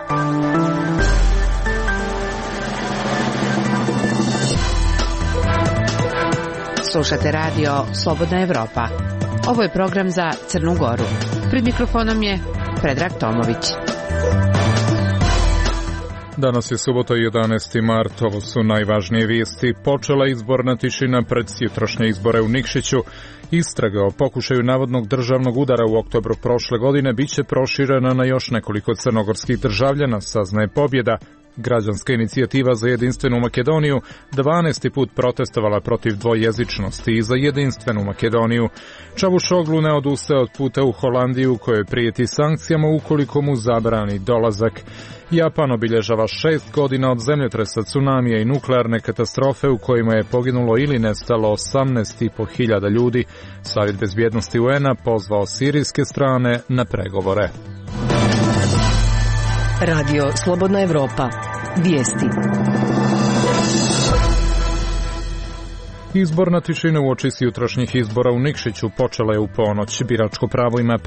Slušate radio Slobodna Evropa. Ovo je program za Crnu Goru. Pred mikrofonom je Predrag Tomović. Danas je subota 11. mart, ovo su najvažnije vijesti. Počela izborna tišina pred jutrošnje izbore u Nikšiću. Istraga o pokušaju navodnog državnog udara u oktobru prošle godine biće proširena na još nekoliko crnogorskih državljana, saznaje Pobjeda. Građanska inicijativa za jedinstvenu Makedoniju 12. put protestovala protiv dvojezičnosti i za jedinstvenu Makedoniju. Čavuşoglu ne odustaje od puta u Holandiju, kojoj prijeti sankcijama ukoliko mu zabrani dolazak. Japan obilježava 6 godina od zemljotresa, tsunamija i nuklearne katastrofe u kojima je poginulo ili nestalo 18.500 ljudi. Savjet bezbjednosti UN-a pozvao sirijske strane na pregovore. Radio Slobodna Evropa. Vijesti. Izborna tišina uoči jutrošnjih izbora u Nikšiću počela je u ponoć. Biračko pravo ima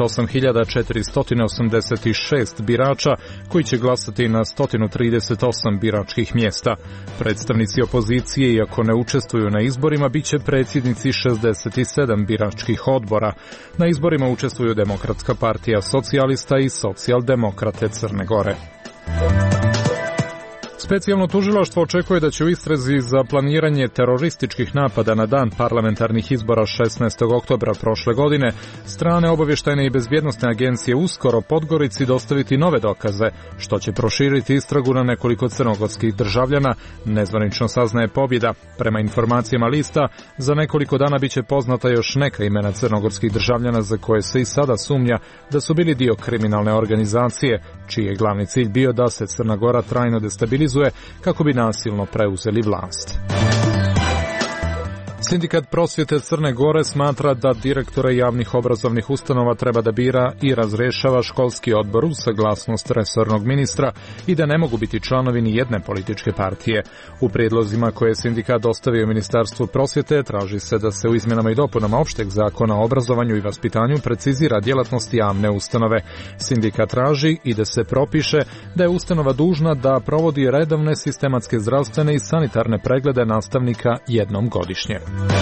58.486 birača koji će glasati na 138 biračkih mjesta. Predstavnici opozicije, iako ne učestvuju na izborima, bit će predsjednici 67 biračkih odbora. Na izborima učestvuju Demokratska partija socijalista i Socijaldemokrate Crne Gore. Specijalno tužilaštvo očekuje da će u istrazi za planiranje terorističkih napada na dan parlamentarnih izbora 16. oktobra prošle godine strane obavještajne i bezbjednosne agencije uskoro Podgorici dostaviti nove dokaze, što će proširiti istragu na nekoliko crnogorskih državljana, nezvanično saznaje Pobjeda. Prema informacijama lista, za nekoliko dana biće poznata još neka imena crnogorskih državljana za koje se i sada sumnja da su bili dio kriminalne organizacije, čiji je glavni cilj bio da se Crna Gora trajno destabilizuje kako bi nasilno preuzeli vlast. Sindikat prosvjete Crne Gore smatra da direktore javnih obrazovnih ustanova treba da bira i razrješava školski odbor uz saglasnost resornog ministra i da ne mogu biti članovi ni jedne političke partije. U prijedlozima koje je sindikat dostavio Ministarstvu prosvjete traži se da se u izmjenama i dopunama opšteg zakona o obrazovanju i vaspitanju precizira djelatnost javne ustanove. Sindikat traži i da se propiše da je ustanova dužna da provodi redovne sistematske zdravstvene i sanitarne preglede nastavnika jednom godišnje.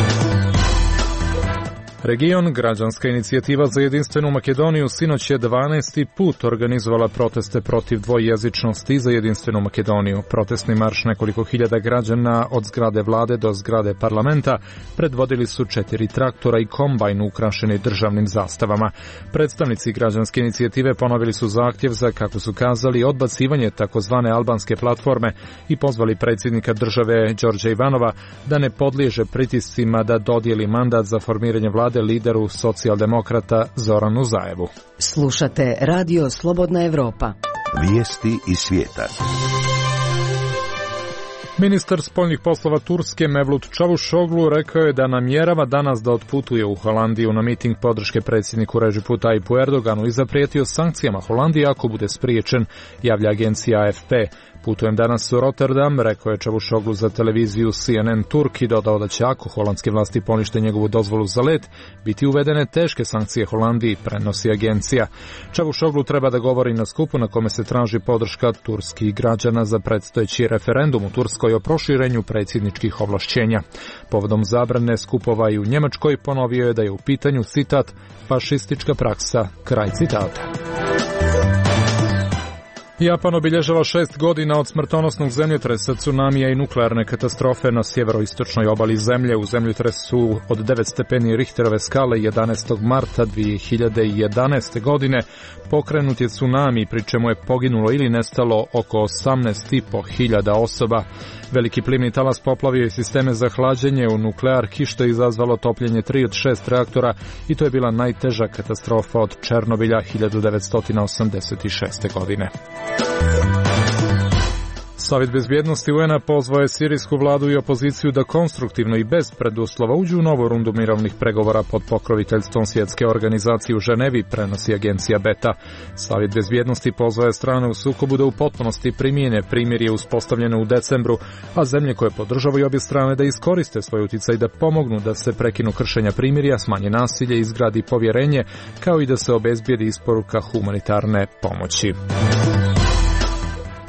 Region, građanska inicijativa za jedinstvenu Makedoniju, sinoć je 12. put organizovala proteste protiv dvojezičnosti za jedinstvenu Makedoniju. Protestni marš nekoliko hiljada građana od zgrade vlade do zgrade parlamenta predvodili su 4 traktora i kombajn ukrašeni državnim zastavama. Predstavnici građanske inicijative ponovili su zahtjev za, kako su kazali, odbacivanje takozvane albanske platforme i pozvali predsjednika države Đorđa Ivanova da ne podliježe pritiscima da dodijeli mandat za formiranje vlade lideru socijaldemokrata Zoranu Zaevu. Slušate Radio Slobodna Evropa. Vijesti iz svijeta. Ministar spoljnih poslova Turske Mevlut Čavuşoglu rekao je da namjerava danas da otputuje u Holandiju na miting podrške predsjedniku Redžepu Tajipu Erdoganu i zaprijetio sankcijama Holandije ako bude spriječen, javlja agencija AFP. Putujem danas u Rotterdam, rekao je Čavuşoglu za televiziju CNN Turk i dodao da će ako holandske vlasti ponište njegovu dozvolu za let, biti uvedene teške sankcije Holandiji, prenosi agencija. Čavuşoglu treba da govori na skupu na kome se traži podrška turskih građana za predstojeći referendum u Turskoj o proširenju predsjedničkih ovlašćenja. Povodom zabrane skupova i u Njemačkoj ponovio je da je u pitanju, citat, fašistička praksa, kraj citata. Japan obilježava 6 godina od smrtonosnog zemljotresa, tsunamija i nuklearne katastrofe na sjeveroistočnoj obali zemlje. U zemljotresu od 9 stepeni Richterove skale 11. marta 2011. godine pokrenut je tsunami, pri čemu je poginulo ili nestalo oko 18.500 osoba. Veliki plimni talas poplavio je sisteme za hlađenje u nuklearki, što je izazvalo topljenje 3 od 6 reaktora i to je bila najteža katastrofa od Černobilja 1986. godine. Savjet bezbjednosti UN-a pozvao je sirijsku vladu i opoziciju da konstruktivno i bez preduslova uđu u novu rundu mirovnih pregovora pod pokroviteljstvom svjetske organizacije u Ženevi, prenosi agencija Beta. Savjet bezbjednosti pozvao je strane u sukobu da u potpunosti primijene primirje uspostavljeno u decembru, a zemlje koje podržavaju obje strane da iskoriste svoj utjecaj da pomognu da se prekinu kršenja primirja, smanje nasilje, izgradi povjerenje, kao i da se obezbijedi isporuka humanitarne pomoći.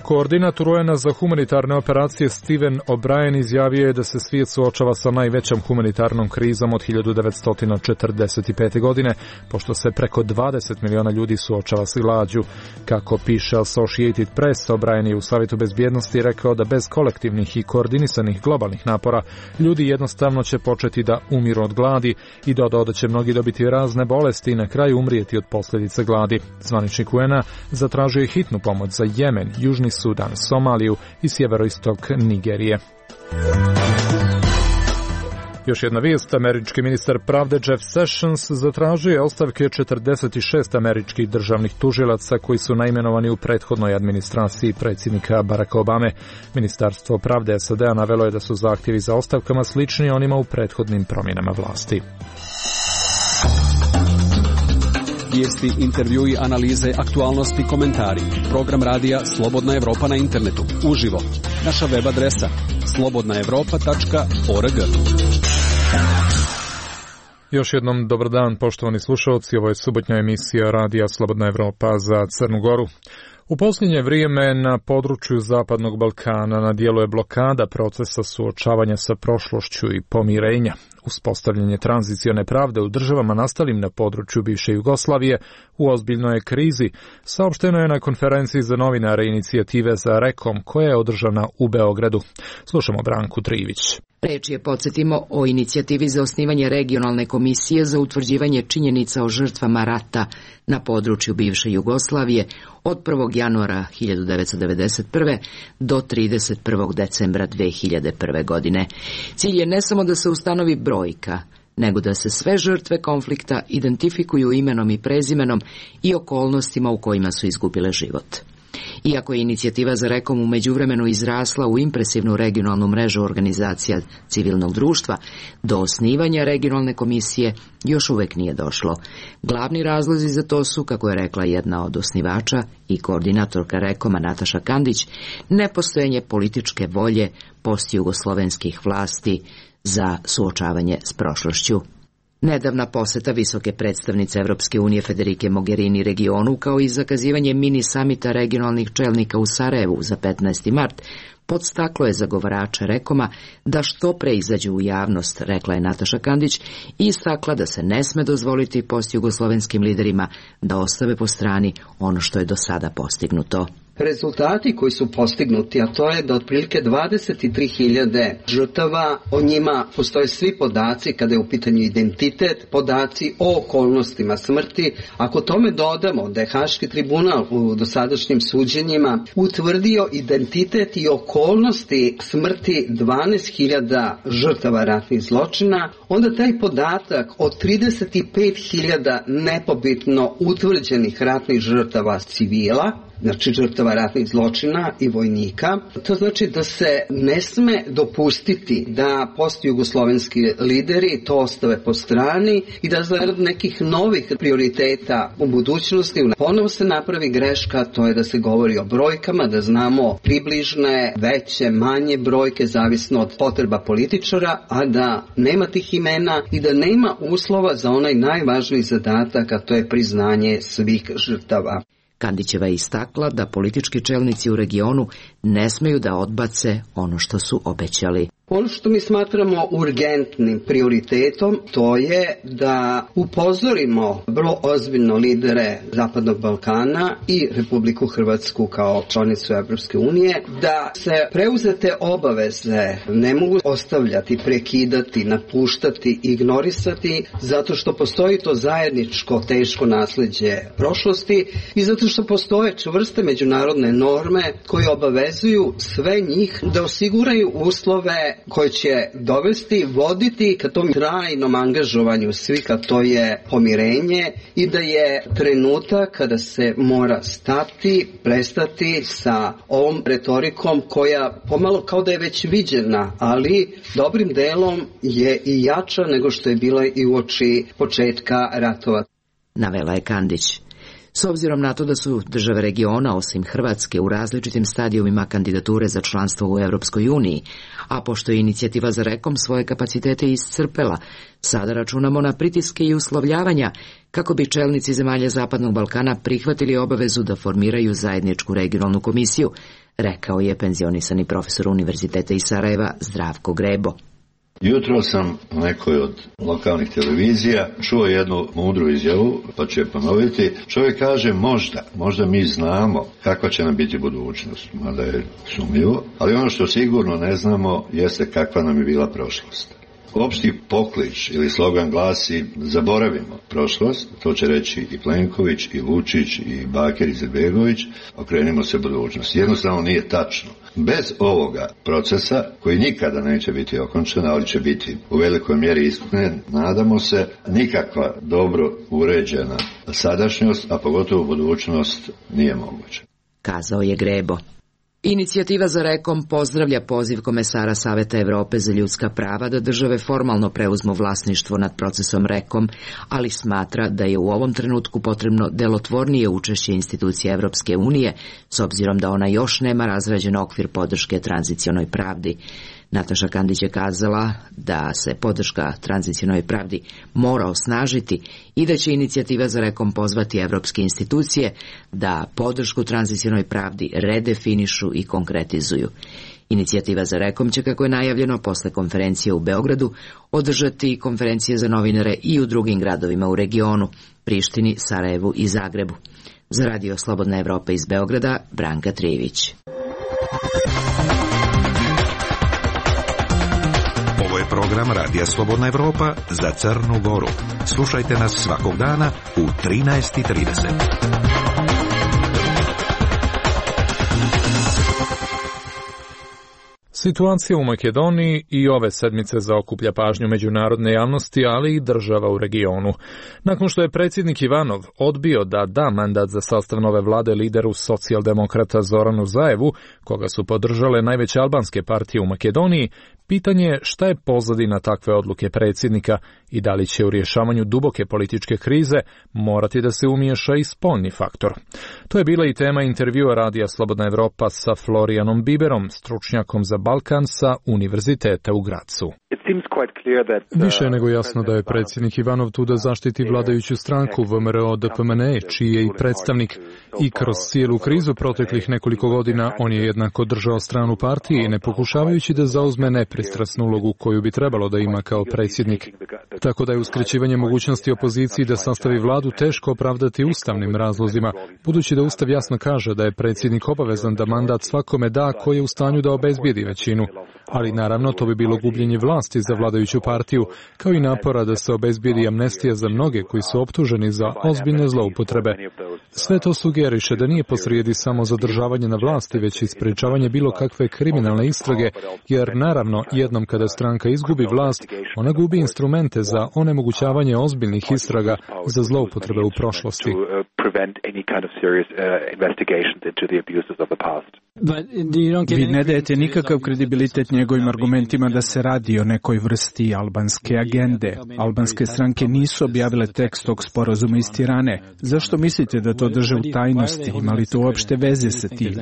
Koordinator UN-a za humanitarne operacije Steven O'Brien izjavio je da se svijet suočava sa najvećom humanitarnom krizom od 1945. godine, pošto se preko 20 miliona ljudi suočava s glađu. Kako piše Associated Press, O'Brien je u Savjetu bezbjednosti rekao da bez kolektivnih i koordinisanih globalnih napora ljudi jednostavno će početi da umiru od gladi i dodao da će mnogi dobiti razne bolesti i na kraju umrijeti od posljedice gladi. Zvaničnik UN-a zatražio je hitnu pomoć za Jemen, Južni Sudan, Somaliju i sjeveroistok Nigerije. Još jedna vijest, američki ministar pravde Jeff Sessions zatražio je ostavke 46 američkih državnih tužilaca koji su naimenovani u prethodnoj administraciji predsjednika Baracka Obame. Ministarstvo pravde SAD-a navelo je da su zahtjevi za ostavkama slični onima u prethodnim promjenama vlasti. Vijesti, intervjui, analize, aktualnosti, komentari. Program radija Slobodna Evropa na internetu. Uživo. Naša web adresa slobodnaevropa.org. Još jednom dobar dan, poštovani slušalci. Ovo je subotnja emisija radija Slobodna Evropa za Crnu Goru. U posljednje vrijeme na području Zapadnog Balkana na djelu je blokada procesa suočavanja sa prošlošću i pomirenja. Uspostavljanje tranzicione pravde u državama nastalim na području bivše Jugoslavije u ozbiljnoj je krizi, saopšteno je na konferenciji za novinare inicijative za Rekom koja je održana u Beogradu. Slušamo Branku Trivić. Reč je, podsjetimo, o inicijativi za osnivanje regionalne komisije za utvrđivanje činjenica o žrtvama rata na području bivše Jugoslavije od 1. januara 1991. do 31. decembra 2001. godine. Cilj je ne samo da se ustanovi brojka, nego da se sve žrtve konflikta identifikuju imenom i prezimenom i okolnostima u kojima su izgubile život. Iako je inicijativa za Rekom u međuvremenu izrasla u impresivnu regionalnu mrežu organizacija civilnog društva, do osnivanja regionalne komisije još uvijek nije došlo. Glavni razlozi za to su, kako je rekla jedna od osnivača i koordinatorka Rekoma Nataša Kandić, nepostojanje političke volje postjugoslovenskih vlasti za suočavanje s prošlošću. Nedavna posjeta visoke predstavnice Evropske unije Federike Mogherini regionu, kao i zakazivanje mini samita regionalnih čelnika u Sarajevu za 15. mart, podstaklo je zagovarače Rekoma da što pre izađu u javnost, rekla je Nataša Kandić, i istakla da se ne sme dozvoliti postjugoslovenskim liderima da ostave po strani ono što je do sada postignuto. Rezultati koji su postignuti, a to je da otprilike 23.000 žrtava, o njima postoje svi podaci kada je u pitanju identitet, podaci o okolnostima smrti. Ako tome dodamo da je Haški tribunal u dosadašnjim suđenjima utvrdio identitet i okolnosti smrti 12.000 žrtava ratnih zločina, onda taj podatak od 35.000 nepobitno utvrđenih ratnih žrtava civila, znači žrtava ratnih zločina i vojnika. To znači da se ne sme dopustiti da postjugoslovenski lideri to ostave po strani i da zarad nekih novih prioriteta u budućnosti ponovo se napravi greška, to je da se govori o brojkama, da znamo približne, veće, manje brojke, zavisno od potreba političara, a da nema tih imena i da nema uslova za onaj najvažniji zadatak, a to je priznanje svih žrtava. Kandićeva je istakla da politički čelnici u regionu ne smeju da odbace ono što su obećali. Ono što mi smatramo urgentnim prioritetom, to je da upozorimo vrlo ozbiljno lidere Zapadnog Balkana i Republiku Hrvatsku kao članicu Evropske unije, da se preuzete obaveze ne mogu ostavljati, prekidati, napuštati, ignorisati, zato što postoji to zajedničko teško nasljeđe prošlosti i zato što postoje čvrste međunarodne norme koje obavezuju sve njih da osiguraju uslove koje će dovesti, voditi ka tom trajnom angažovanju svih, a to je pomirenje i da je trenutak kada se mora stati, prestati sa ovom retorikom koja pomalo kao da je već viđena, ali dobrim delom je i jača nego što je bila i uoči početka ratova. Navela je Kandić. S obzirom na to da su države regiona, osim Hrvatske, u različitim stadijumima kandidature za članstvo u Europskoj uniji, a pošto je inicijativa za Rekom svoje kapacitete iscrpela, sada računamo na pritiske i uslovljavanja kako bi čelnici zemalja Zapadnog Balkana prihvatili obavezu da formiraju zajedničku regionalnu komisiju, rekao je penzionisani profesor Univerziteta iz Sarajeva Zdravko Grebo. Jutro sam u nekoj od lokalnih televizija čuo jednu mudru izjavu, pa ću je ponoviti. Čovjek kaže možda mi znamo kakva će nam biti budućnost, mada je sumnjivo, ali ono što sigurno ne znamo jeste kakva nam je bila prošlost. Opšti poklič ili slogan glasi zaboravimo prošlost, to će reći i Plenković, i Vučić, i Bakir Izetbegović, okrenimo se budućnosti. Jednostavno nije tačno. Bez ovoga procesa, koji nikada neće biti okončan, ali će biti u velikoj mjeri ispunjen, nadamo se, nikakva dobro uređena sadašnjost, a pogotovo budućnost, nije moguća. Kazao je Grebo. Inicijativa za Rekom pozdravlja poziv komesara Saveta Evrope za ljudska prava da države formalno preuzmu vlasništvo nad procesom Rekom, ali smatra da je u ovom trenutku potrebno delotvornije učešće institucija Evropske unije, s obzirom da ona još nema razrađen okvir podrške tranzicionoj pravdi. Nataša Kandić je kazala da se podrška tranzicionoj pravdi mora osnažiti i da će inicijativa za Rekom pozvati evropske institucije da podršku tranzicionoj pravdi redefinišu i konkretizuju. Inicijativa za Rekom će, kako je najavljeno posle konferencije u Beogradu, održati konferencije za novinare i u drugim gradovima u regionu, Prištini, Sarajevu i Zagrebu. Za Radio Slobodna Evropa iz Beograda, Branka Trijević. Ovo je program Radija Slobodna Evropa za Crnu Goru. Slušajte nas svakog dana u 13:30. Situacija u Makedoniji i ove sedmice zaokuplja pažnju međunarodne javnosti, ali i država u regionu. Nakon što je predsjednik Ivanov odbio da da mandat za sastav nove vlade lideru socijaldemokrata Zoranu Zaevu, koga su podržale najveće albanske partije u Makedoniji, pitanje je šta je pozadina takve odluke predsjednika i da li će u rješavanju duboke političke krize morati da se umiješa i spoljni faktor. To je bila i tema intervjua Radija Slobodna Evropa sa Florianom Biberom, stručnjakom za Balkan sa Univerziteta u Gracu. Više je nego jasno da je predsjednik Ivanov tu da zaštiti vladajuću stranku VMRO-DPMNE, čiji je i predstavnik, i kroz cijelu krizu proteklih nekoliko godina on je jednako držao stranu partije, ne pokušavajući da zauzme nepristrasnu ulogu koju bi trebalo da ima kao predsjednik. Tako da je uskraćivanje mogućnosti opoziciji da sastavi vladu teško opravdati ustavnim razlozima, budući da Ustav jasno kaže da je predsjednik obavezan da mandat svakome da koji je u stanju da obezbijedi većinu. Ali naravno to bi bilo gubljenje vlasti za vladajuću partiju, kao i napora da se obezbijedi amnestija za mnoge koji su optuženi za ozbiljne zloupotrebe. Sve to sugeriše da nije posrijedi samo zadržavanje na vlasti, već i sprečavanje bilo kakve kriminalne istrage, jer naravno jednom kada stranka izgubi vlast, ona gubi instrumente za onemogućavanje ozbiljnih istraga za zloupotrebe u prošlosti. Vi ne dajete nikakav kredibilitet njegovim argumentima da se radi o nekoj vrsti albanske agende. Albanske stranke nisu objavile tekst tog sporazuma iz Tirane. Zašto mislite da to drže u tajnosti? Ima li to uopšte veze sa tim?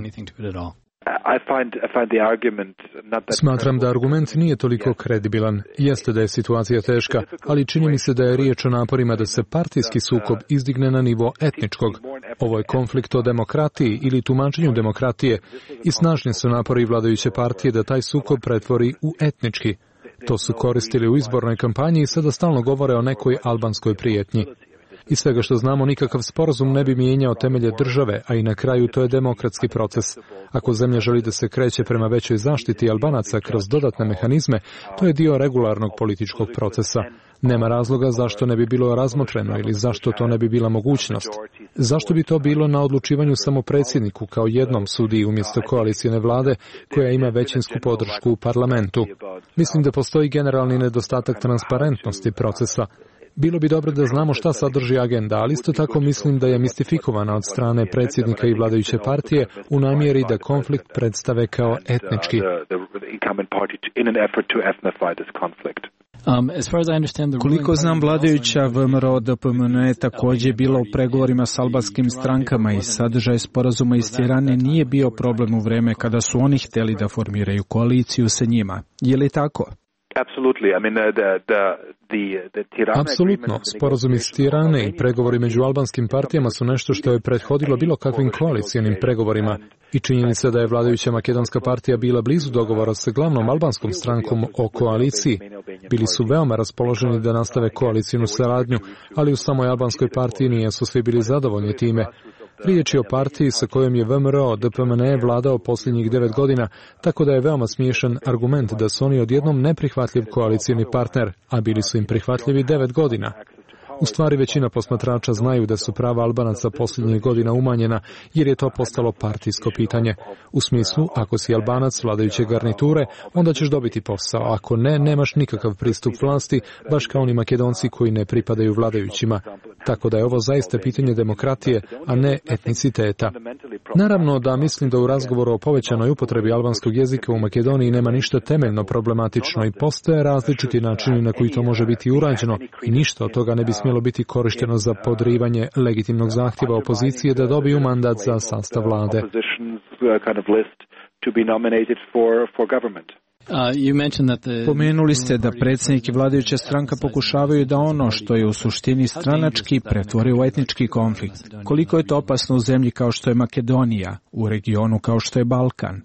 Smatram da argument nije toliko kredibilan. Jeste da je situacija teška, ali čini mi se da je riječ o naporima da se partijski sukob izdigne na nivo etničkog. Ovo je konflikt o demokratiji ili tumačenju demokratije i snažni su napori vladajuće partije da taj sukob pretvori u etnički. To su koristili u izbornoj kampanji i sada stalno govore o nekoj albanskoj prijetnji. Iz svega što znamo, nikakav sporazum ne bi mijenjao temelje države, a i na kraju to je demokratski proces. Ako zemlja želi da se kreće prema većoj zaštiti Albanaca kroz dodatne mehanizme, to je dio regularnog političkog procesa. Nema razloga zašto ne bi bilo razmotreno ili zašto to ne bi bila mogućnost. Zašto bi to bilo na odlučivanju samo predsjedniku kao jednom sudiji umjesto koalicijne vlade koja ima većinsku podršku u parlamentu? Mislim da postoji generalni nedostatak transparentnosti procesa. Bilo bi dobro da znamo šta sadrži agenda, ali isto tako mislim da je mistifikovana od strane predsjednika i vladajuće partije u namjeri da konflikt predstave kao etnički. Koliko znam, vladajuća VMRO DPMN je također bila u pregovorima s albanskim strankama i sadržaj sporazuma iz Tirane nije bio problem u vreme kada su oni htjeli da formiraju koaliciju sa njima. Je li tako? Apsolutno. Sporazum iz Tirane i pregovori među albanskim partijama su nešto što je prethodilo bilo kakvim koalicijanim pregovorima i činjenica da je vladajuća makedonska partija bila blizu dogovora sa glavnom albanskom strankom o koaliciji. Bili su veoma raspoloženi da nastave koalicijnu saradnju, ali u samoj albanskoj partiji nisu svi bili zadovoljni time. Riječ je o partiji sa kojom je VMRO DPMN vladao posljednjih 9 godina, tako da je veoma smiješan argument da su oni odjednom neprihvatljiv koalicijni partner, a bili su im prihvatljivi 9 godina. U stvari većina posmatrača znaju da su prava Albanaca posljednjih godina umanjena, jer je to postalo partijsko pitanje. U smislu, ako si Albanac vladajuće garniture, onda ćeš dobiti posao. Ako ne, nemaš nikakav pristup vlasti, baš kao oni Makedonci koji ne pripadaju vladajućima. Tako da je ovo zaista pitanje demokratije, a ne etniciteta. Naravno da mislim da u razgovoru o povećanoj upotrebi albanskog jezika u Makedoniji nema ništa temeljno problematično i postoje različiti načini na koji to može biti urađeno i ništa od toga ne bi smjelo biti korišteno za podrivanje legitimnog zahtjeva opozicije da dobiju mandat za sastav vlade. Pomenuli ste da predsjednik i vladajuća stranka pokušavaju da ono što je u suštini stranački pretvori u etnički konflikt. Koliko je to opasno u zemlji kao što je Makedonija, u regionu kao što je Balkan?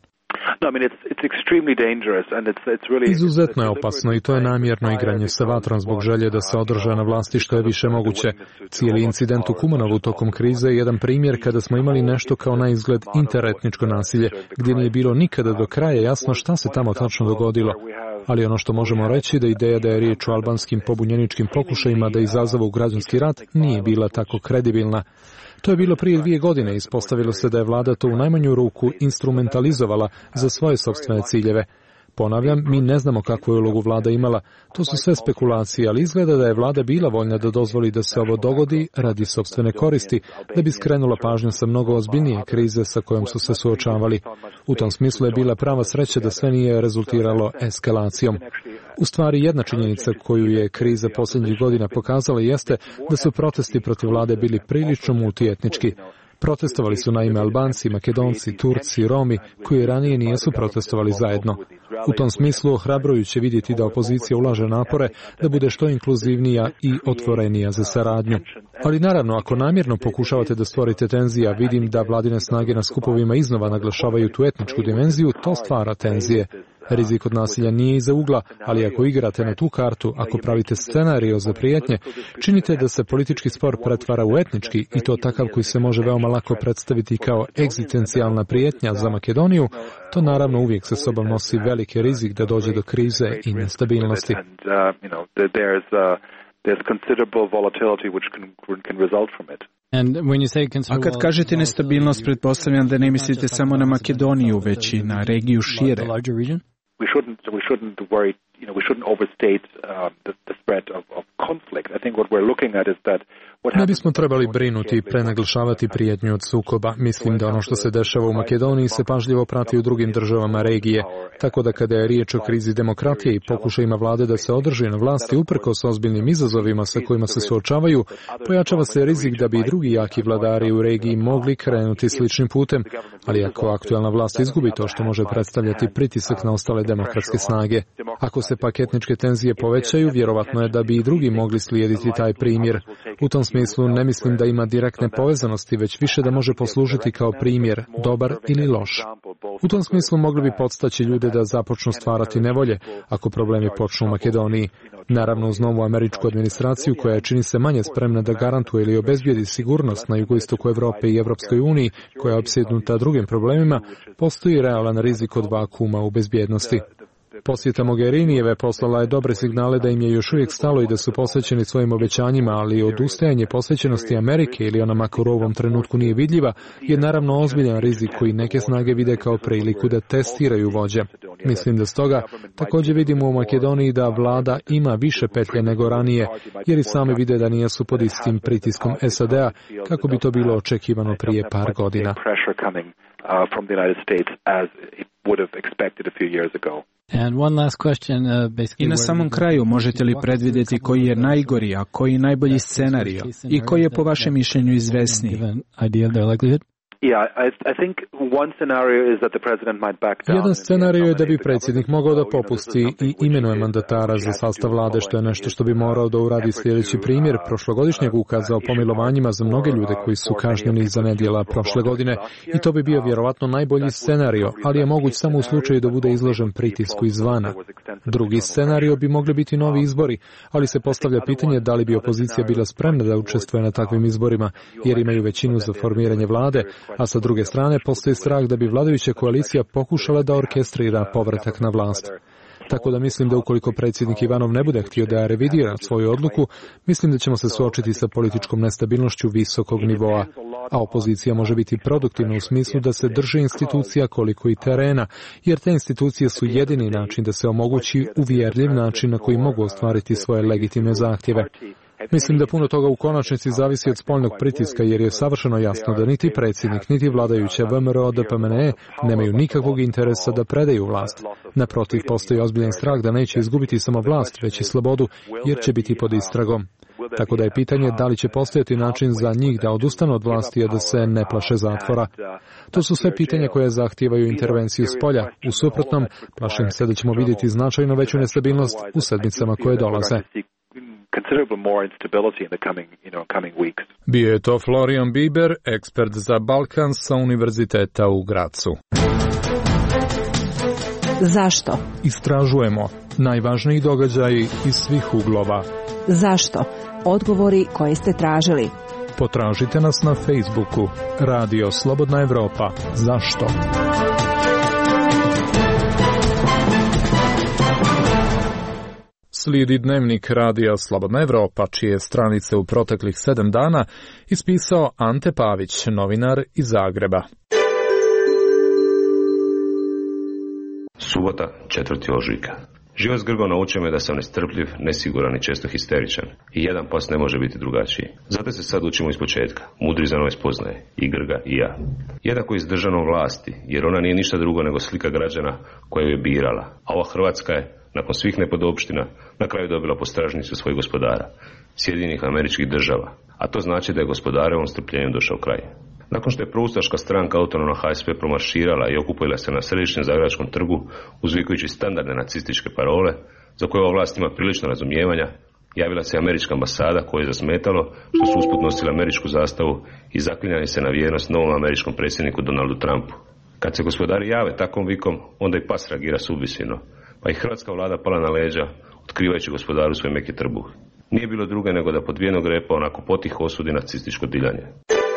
Izuzetno je opasno i to je namjerno igranje sa vatrom zbog želje da se održa na vlasti što je više moguće. Cijeli incident u Kumanovu tokom krize je jedan primjer kada smo imali nešto kao na izgled interetničko nasilje, gdje nije bilo nikada do kraja jasno šta se tamo tačno dogodilo. Ali ono što možemo reći da ideja da je riječ o albanskim pobunjeničkim pokušajima da izazovu građanski rat nije bila tako kredibilna. To je bilo prije 2 godine, ispostavilo se da je vlada to u najmanju ruku instrumentalizovala za svoje sopstvene ciljeve. Ponavljam, mi ne znamo kakvu je ulogu vlada imala, to su sve spekulacije, ali izgleda da je vlada bila voljna da dozvoli da se ovo dogodi radi sopstvene koristi, da bi skrenula pažnju sa mnogo ozbiljnije krize sa kojom su se suočavali. U tom smislu je bila prava sreća da sve nije rezultiralo eskalacijom. U stvari, jedna činjenica koju je kriza posljednjih godina pokazala jeste da su protesti protiv vlade bili prilično multietnički. Protestovali su naime Albanci, Makedonci, Turci, Romi, koji ranije nisu protestovali zajedno. U tom smislu ohrabrujuće vidjeti da opozicija ulaže napore da bude što inkluzivnija i otvorenija za saradnju. Ali naravno, ako namjerno pokušavate da stvorite tenzije, a vidim da vladine snage na skupovima iznova naglašavaju tu etničku dimenziju, to stvara tenzije. Rizik od nasilja nije iza ugla, ali ako igrate na tu kartu, ako pravite scenario za prijetnje, činite da se politički spor pretvara u etnički i to takav koji se može veoma lako predstaviti kao egzistencijalna prijetnja za Makedoniju, to naravno uvijek sa sobom nosi veliki rizik da dođe do krize i nestabilnosti. A kad kažete nestabilnost, pretpostavljam da ne mislite samo na Makedoniju, već i na regiju šire. We shouldn't worry, we shouldn't overstate the spread of conflict. I think what we're looking at is that Ne bismo trebali brinuti i prenaglašavati prijetnju od sukoba. Mislim da ono što se dešava u Makedoniji se pažljivo prati u drugim državama regije. Tako da kada je riječ o krizi demokratije i pokušajima vlade da se održi na vlasti uprkos ozbiljnim izazovima sa kojima se suočavaju, pojačava se rizik da bi i drugi jaki vladari u regiji mogli krenuti sličnim putem. Ali ako aktualna vlast izgubi to što može predstavljati pritisak na ostale demokratske snage. Ako se pak etničke tenzije povećaju, vjerovatno je da bi i drugi mogli slijediti taj primjer. U tom smislu ne mislim da ima direktne povezanosti, već više da može poslužiti kao primjer, dobar ili loš. U tom smislu mogli bi podstaći ljude da započnu stvarati nevolje, ako problemi počnu u Makedoniji. Naravno, uz novu američku administraciju koja čini se manje spremna da garantuje ili obezbijedi sigurnost na jugoistoku Evrope i Evropskoj uniji, koja je opsjednuta drugim problemima, postoji realan rizik od vakuma u bezbjednosti. Posjeta Mogherinijeve poslala je dobre signale da im je još uvijek stalo i da su posvećeni svojim obećanjima, ali odustajanje posvećenosti Amerike ili ona makar u ovom trenutku nije vidljiva, je naravno ozbiljan rizik koji neke snage vide kao priliku da testiraju vođe. Mislim da stoga također vidimo u Makedoniji da vlada ima više petlje nego ranije, jer i sami vide da nisu pod istim pritiskom SAD-a, kako bi to bilo očekivano prije par godina. from the United States as it would have expected a few years ago. I na samom kraju, možete li predvidjeti koji je najgori, a koji najbolji scenario i koji je po vašem mišljenju izvesniji? Jedan scenarij je da bi predsjednik mogao da popusti i imenuje mandatara za sastav vlade, što je nešto što bi morao da uradi. Sljedeći primjer prošlogodišnjeg ukaza o pomilovanjima za mnoge ljude koji su kažnjeni za nedjela prošle godine, i to bi bio vjerovatno najbolji scenario, ali je moguć samo u slučaju da bude izložen pritisku izvana. Drugi scenario bi mogli biti novi izbori, ali se postavlja pitanje da li bi opozicija bila spremna da učestvuje na takvim izborima, jer imaju većinu za formiranje vlade, a sa druge strane postoji strah da bi vladajuća koalicija pokušala da orkestrira povratak na vlast. Tako da mislim da ukoliko predsjednik Ivanov ne bude htio da revidira svoju odluku, mislim da ćemo se suočiti sa političkom nestabilnošću visokog nivoa, a opozicija može biti produktivna u smislu da se drži institucija koliko i terena, jer te institucije su jedini način da se omogući uvjerljiv način na koji mogu ostvariti svoje legitimne zahtjeve. Mislim da puno toga u konačnici zavisi od spoljnog pritiska, jer je savršeno jasno da niti predsjednik, niti vladajuće VMRO DPMNE nemaju nikakvog interesa da predaju vlast. Naprotiv, postoji ozbiljan strah da neće izgubiti samo vlast, već i slobodu, jer će biti pod istragom. Tako da je pitanje da li će postojati način za njih da odustanu od vlasti, a da se ne plaše zatvora. To su sve pitanja koje zahtijevaju intervenciju s polja. U suprotnom, plašim se da ćemo vidjeti značajno veću nestabilnost u sedmicama koje dolaze. Bio je to Florian Bieber, ekspert za Balkan sa Univerziteta u Gracu. Zašto? Istražujemo najvažniji događaji iz svih uglova. Zašto? Odgovori koje ste tražili. Potražite nas na Facebooku. Radio Slobodna Evropa. Zašto? Slijedi dnevnik Radija Slobodna Evropa, čije stranice u proteklih 7 dana ispisao Ante Pavić, novinar iz Zagreba. Subota, 4. ožujka. Život s Grgom naučio me da sam nestrpljiv, nesiguran i često histeričan. I jedan pas ne može biti drugačiji. Zato se sad učimo iz početka, mudri za nove spoznaje, i Grga i ja. Jednako izdržano vlasti, jer ona nije ništa drugo nego slika građana koja je birala. A ova Hrvatska je, nakon svih nepodopština, na kraju dobila postražnicu svojih gospodara, Sjedinjenih Američkih Država. A to znači da je gospodarevom strpljenjem došao kraj. Nakon što je proustaška stranka autonomna HSP promarširala i okupila se na središnjem Zagrebačkom trgu, uzvikujući standardne nacističke parole, za koje ova vlast ima prilično razumijevanja, javila se američka ambasada koja je zasmetalo što su usput nosili američku zastavu i zaklinjali se na vjernost novom američkom predsjedniku Donaldu Trumpu. Kad se gospodari jave takvom vikom, onda i pas reagira subvisivno, pa i hrvatska vlada pala na leđa, otkrivajući gospodaru svoj meki trbuh. Nije bilo druge nego da pod vijenog repa onako potiho osudi nacističko diljanje.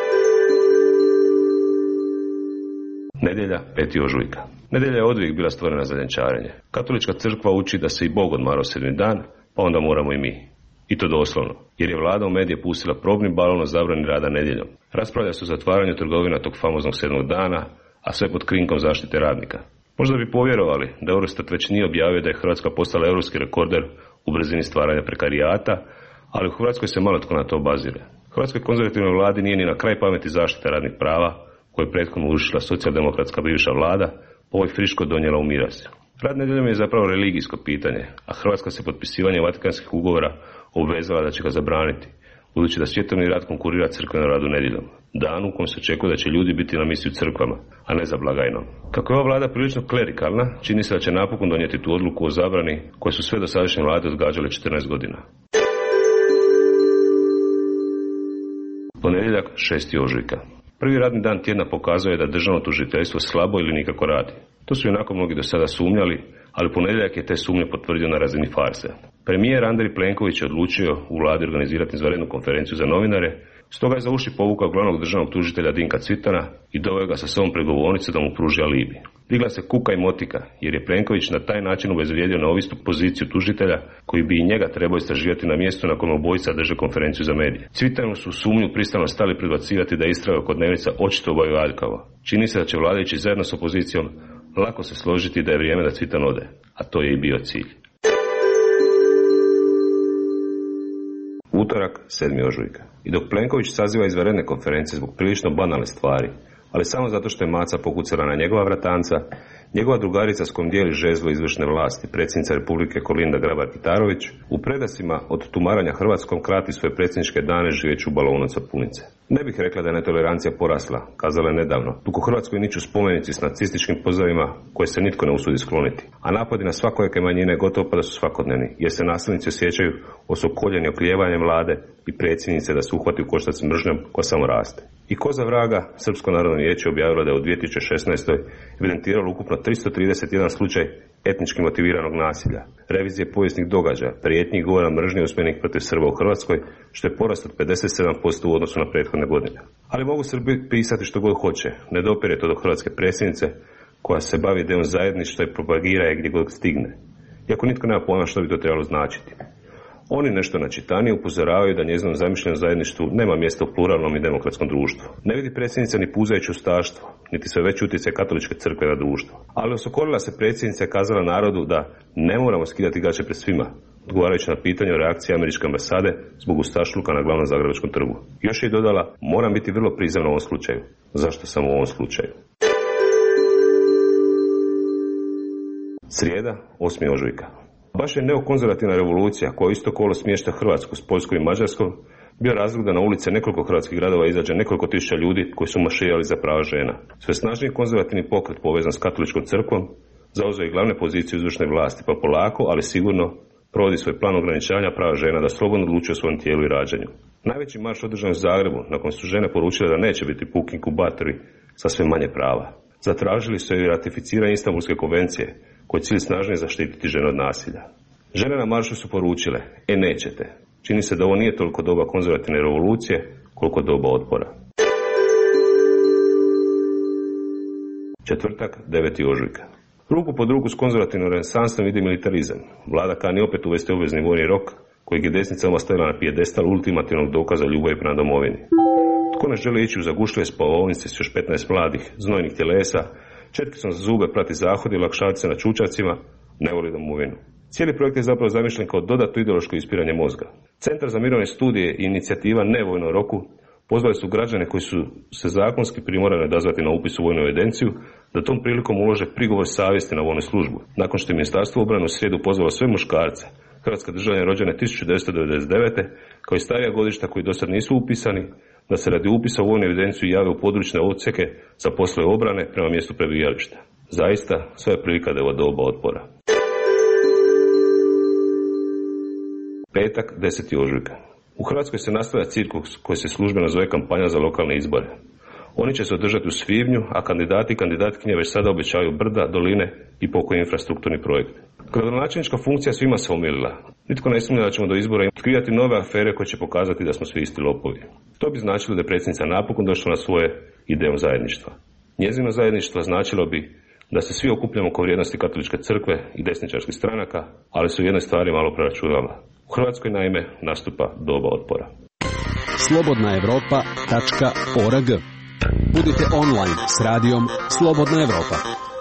Nedjelja, 5. ožujka. Nedjelja je odvijek bila stvorena za ljenčarenje. Katolička crkva uči da se i Bog odmarao 7. dan, pa onda moramo i mi. I to doslovno, jer je vlada u medije pustila probni balon o zabrani rada nedjeljom. Raspravlja se o zatvaranju trgovina tog famoznog 7. dana, a sve pod krinkom zaštite radnika. Možda bi povjerovali da Eurostat već nije objavio da je Hrvatska postala europski rekorder u brzini stvaranja prekarijata, ali u Hrvatskoj se malo tko na to obazire. Hrvatskoj konzervativnoj vladi nije ni na kraj pameti zaštite radnih prava, koje je prethodno urušila socijaldemokratska bivša vlada, po ovoj friško donijela u miraz. Rad nedjeljom je zapravo religijsko pitanje, a Hrvatska se potpisivanjem Vatikanskih ugovora obvezala da će ga zabraniti, budući da svjetovni rad konkurira crkvenom radu nedjeljom, danu u kojem se očekuje da će ljudi biti na misiji u crkvama, a ne za blagajnom. Kako je ova vlada prilično klerikalna, čini se da će napokon donijeti tu odluku o zabrani koje su sve dosadašnje vlade odgađale 14 godina. Ponedjeljak, 6. ožujka. Prvi radni dan tjedna pokazuje da državno tužiteljstvo slabo ili nikako radi. To su onako mnogi do sada sumnjali, ali ponedjeljak je te sumnje potvrdio na razini farse. Premijer Andrej Plenković je odlučio u vladi organizirati izvanrednu konferenciju za novinare, stoga je za uši povukao glavnog državnog tužitelja Dinka Cvitana i doveo ga sa sobom pred govornicu da mu pruži alibi. Digla se kuka i motika, jer je Plenković na taj način obezvrijedio neovisnu poziciju tužitelja koji bi i njega trebao istraživati na mjestu na kojem obojica drže konferenciju za medije. Cvitanu su sumnju pristavno stali predbacivati da istraga oko Dnevnica očito obavio aljkavo. Čini se da će vladajući zajedno s opozicijom lako se složiti da je vrijeme da Cvitan ode, a to je i bio cilj. Utorak, 7. ožujka. I dok Plenković saziva izvanredne konferencije zbog prilično banalne stvari, ali samo zato što je maca pokucala na njegova vratanca, njegova drugarica s kojom dijeli žezlo izvršne vlasti, predsjednica Republike Kolinda Grabar-Kitarović, u predasima od tumaranja Hrvatskom krati svoje predsjedničke dane živeći u balonu od sapunice. Ne bih rekla da je netolerancija porasla, kazala je nedavno, dok u Hrvatskoj niču spomenici s nacističkim pozivima koje se nitko ne usudi skloniti. A napadi na svakojake manjine gotovo pa da su svakodnevni, jer se nasilnici osjećaju osokoljeni oklijevanjem vlade i predsjednice da se uhvati u koštac s mržnjom koja samo raste. I ko za vraga, Srpsko narodno vijeće objavilo da je u 2016. evidentiralo ukupno 331 slučaj etnički motiviranog nasilja, revizije povijesnih događaja, prijetnji i govora mržnje usmjerenih protiv Srba u Hrvatskoj, što je porast od 57% u odnosu na prethodne godine. Ali mogu Srbi pisati što god hoće, ne dopire to do hrvatske predsjednice, koja se bavi idejom zajedništva i propagira je gdje god stigne. Iako nitko nema pojma što bi to trebalo značiti. Oni nešto načitanije upozoravaju da njezinom zamišljenom zajedništvu nema mjesta u pluralnom i demokratskom društvu. Ne vidi predsjednica ni puzajuće ustaštvo, niti sve veći utjecaj katoličke crkve na društvo. Ali osokolila se predsjednica i kazala narodu da ne moramo skidati gaće pred svima, odgovarajući na pitanje o reakciji američke ambasade zbog ustašluka na glavnom zagrebačkom trgu. Još je i dodala, moram biti vrlo prizemna u ovom slučaju. Zašto sam u ovom slučaju? Srijeda, 8. ožujka. Baš je neokonzervativna revolucija koja isto kolo smješta Hrvatsku s Poljskom i Mađarskom bio razlog da na ulice nekoliko hrvatskih gradova izađe nekoliko tisuća ljudi koji su marširali za prava žena. Sve snažniji konzervativni pokret povezan s katoličkom crkvom zauzeo i glavne pozicije u izvršnoj vlasti, pa polako, ali sigurno provodi svoj plan ograničavanja prava žena da slobodno odlučuju o svom tijelu i rađanju. Najveći marš održan u Zagrebu, nakon su žene poručile da neće biti puki inkubatori sa sve manje prava. Zatražili su i ratificiranje Istanbulske konvencije, koji je cilj snažnije zaštititi žene od nasilja. Žene na maršu su poručile, nećete. Čini se da ovo nije toliko doba konzervativne revolucije, koliko doba otpora. Četvrtak, 9. ožujka. Ruku pod ruku s konzervativnim renesansom vidi militarizam. Vlada kani opet uvesti obvezni vojni rok, kojeg je desnica stavila na pijedestal ultimativnog dokaza ljubavi prema domovini. Tko ne želi ići u zagušljive spavaonice s još 15 mladih, znojnih tjelesa, četkicom za zube prati zahodi i olakšavati se na čučavcima, ne voli domovinu. Cijeli projekt je zapravo zamišljen kao dodatno ideološko ispiranje mozga. Centar za mirovne studije i inicijativa Nevojnom roku pozvali su građane koji su se zakonski primorani odazvati na upis u vojnu evidenciju da tom prilikom ulože prigovor savjesti na vojnu službu. Nakon što je Ministarstvo obrane u srijedu pozvalo sve muškarce, hrvatske državljane rođene 1999. kao i starija godišta koji do sad nisu upisani, da se radi upisa u vojnu evidenciju jave u područne odseke za poslove obrane prema mjestu prebivališta. Zaista, sve je prilika da je ova doba otpora. Petak, 10. ožujka. U Hrvatskoj se nastavlja cirkus koji se službeno zove kampanja za lokalne izbore. Oni će se održati u svibnju, a kandidati i kandidatkinje već sada obećavaju brda, doline i pokoje infrastrukturni projekt. Gradonačelnička funkcija svima se omilila. Nitko ne sumnja da ćemo do izbora otkrivati nove afere koje će pokazati da smo svi isti lopovi. To bi značilo da je predsjednica napokon došla na svoje idejom zajedništva. Njezino zajedništvo značilo bi da se svi okupljamo oko vrijednosti katoličke crkve i desničarskih stranaka, ali su u jednoj stvari malo preračunala. U Hrvatskoj naime nastupa doba otpora. slobodnaevropa.org. Budite online s radijom Slobodna Evropa.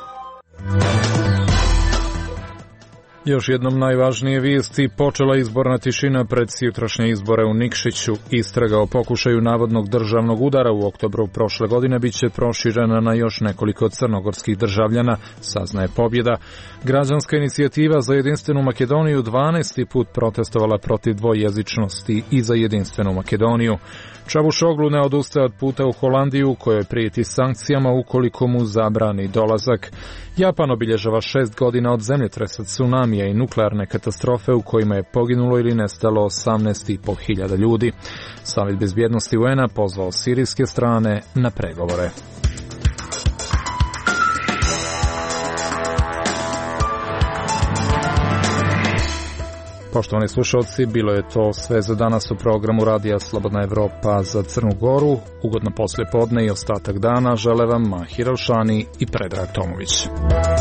Još jednom najvažnije vijesti, počela izborna tišina pred sutrašnje izbore u Nikšiću. Istraga o pokušaju navodnog državnog udara u oktobru prošle godine biće proširena na još nekoliko crnogorskih državljana, saznaje Pobjeda. Građanska inicijativa za jedinstvenu Makedoniju 12. put protestovala protiv dvojezičnosti i za jedinstvenu Makedoniju. Čavušoglu ne odustaje od puta u Holandiju, kojoj prijeti sankcijama ukoliko mu zabrani dolazak. Japan obilježava 6 godina od zemljotresa, tsunamija i nuklearne katastrofe u kojima je poginulo ili nestalo 18.500 ljudi. Savjet bezbjednosti UN-a pozvao sirijske strane na pregovore. Poštovani slušalci, bilo je to sve za danas u programu Radija Slobodna Evropa za Crnu Goru. Ugodno poslijepodne i ostatak dana žele vam Mahir Alšani i Predrag Tomović.